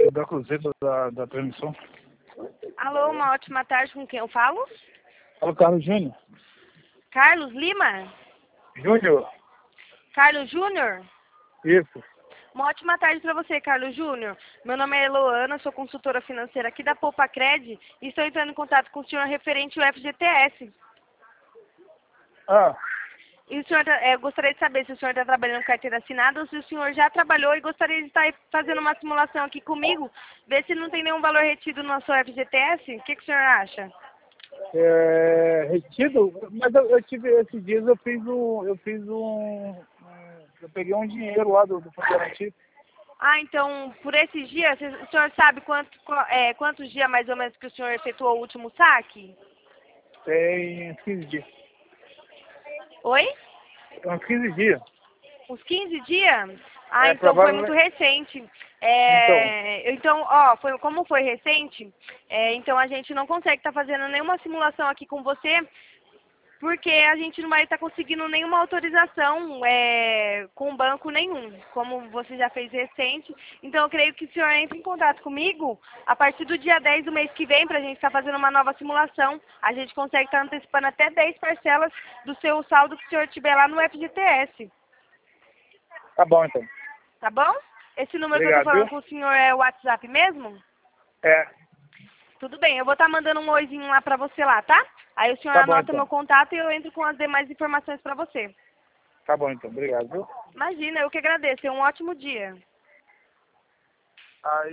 da Cruzeiro da transmissão. Alô, uma ótima tarde, com quem eu falo? Fala, Carlos Júnior. Carlos Lima? Júnior. Carlos Júnior? Isso. Uma ótima tarde para você, Carlos Júnior. Meu nome é Eloana, sou consultora financeira aqui da Poupa Cred e estou entrando em contato com o senhor referente ao FGTS. Ah, E o senhor, gostaria de saber se o senhor está trabalhando com carteira assinada ou se o senhor já trabalhou e gostaria de estar fazendo uma simulação aqui comigo, ver se não tem nenhum valor retido no seu FGTS. O que o senhor acha? retido, mas eu tive, esses dias eu peguei um dinheiro lá do Fundo Garantido. Ah, então, por esses dias, o senhor sabe quantos dias mais ou menos que o senhor efetuou o último saque? Tem uns 15 dias. Oi? Uns 15 dias. Uns 15 dias? Ah, então foi muito Provavelmente. recente. Como foi recente, então a gente não consegue estar fazendo nenhuma simulação aqui com você, porque a gente não vai estar conseguindo nenhuma autorização com banco nenhum, como você já fez recente. Então eu creio que o senhor entre em contato comigo a partir do dia 10 do mês que vem para a gente estar fazendo uma nova simulação. A gente consegue estar antecipando até 10 parcelas do seu saldo que o senhor tiver lá no FGTS. Tá bom, então. Tá bom? Esse número que eu Obrigado, tô falando viu? com o senhor é o WhatsApp mesmo? É. Tudo bem, eu vou estar mandando um oizinho lá pra você lá, tá? Aí o senhor Tá bom, anota então. meu contato e eu entro com as demais informações pra você. Tá bom, então. Obrigado, viu? Imagina, eu que agradeço. Um ótimo dia. Aí.